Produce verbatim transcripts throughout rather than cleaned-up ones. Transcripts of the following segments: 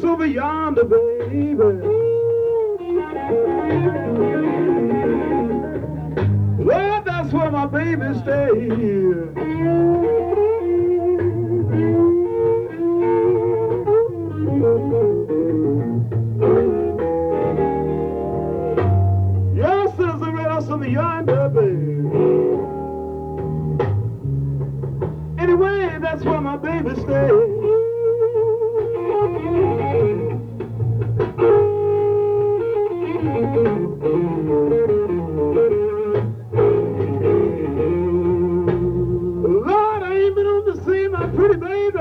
over yonder, baby. Well, that's where my baby stays. Yes, there's a red house over yonder, baby. Anyway, that's where my baby stays. Lord, I ain't been on to see my pretty baby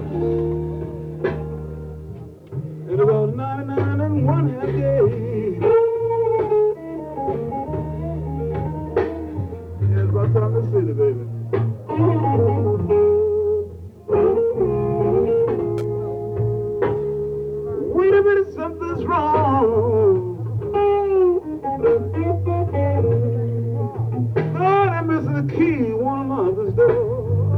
in about ninety-nine and one half days. Yeah, it's about time to see the baby. Wait a minute, something's wrong. Lord, I'm missing the key, one of this door.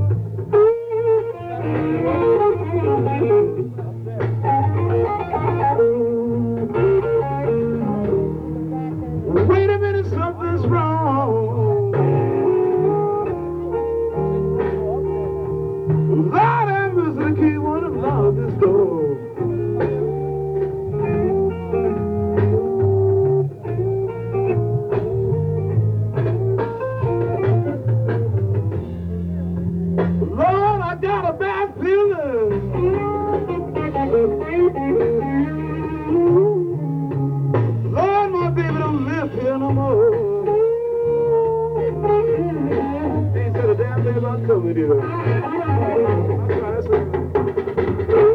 Wait a minute, something's wrong. Lord, I'm missing the key, one of this door. Lord, I got a bad feeling. Lord, my baby don't live here no more. He ain't said a damn thing about coming either. That's right, that's right.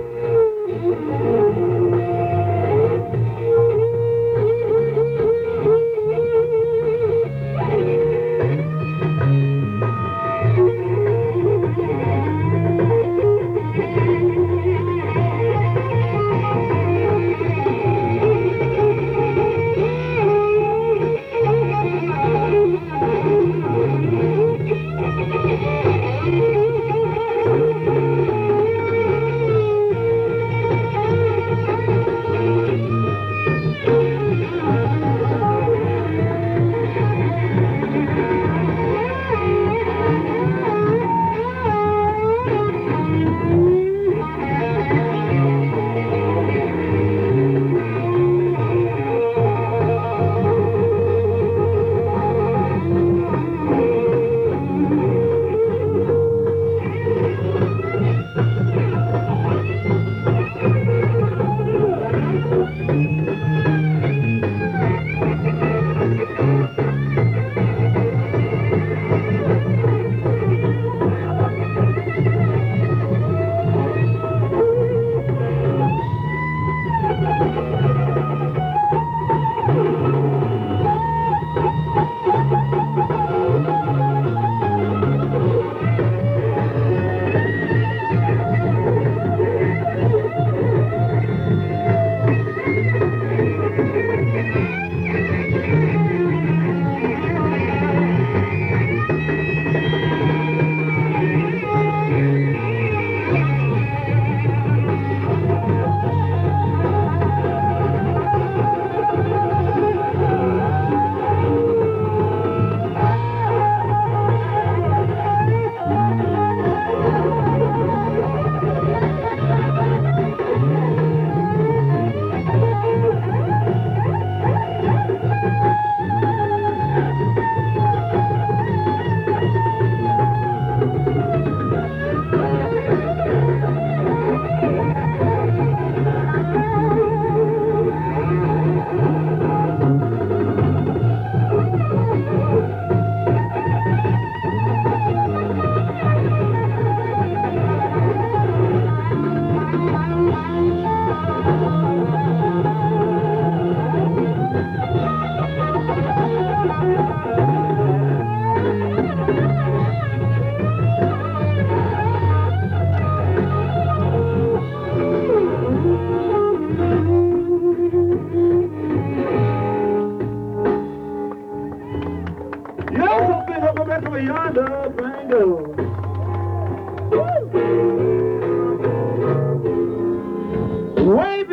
yonder bango. Way beyond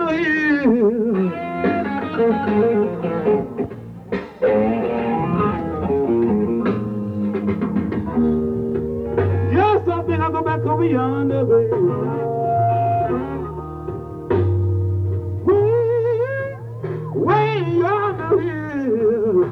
hill. Yes, I think I'll go back over yonder, baby. Way, way yonder hill.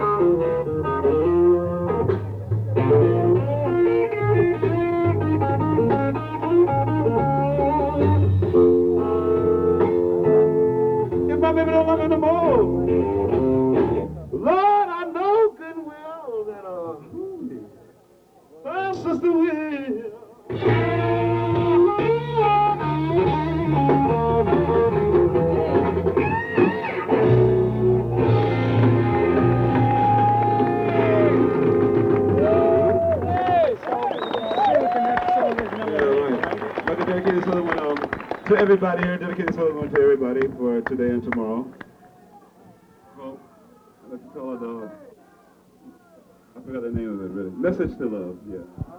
If my baby don't love me no more, Lord, I know good will that uh, her sister will. Dedicate this other one um, to everybody here. Dedicate this other one to everybody for today and tomorrow. Well, I'd like to call it, uh, I forgot the name of it really. Message to Love, yeah.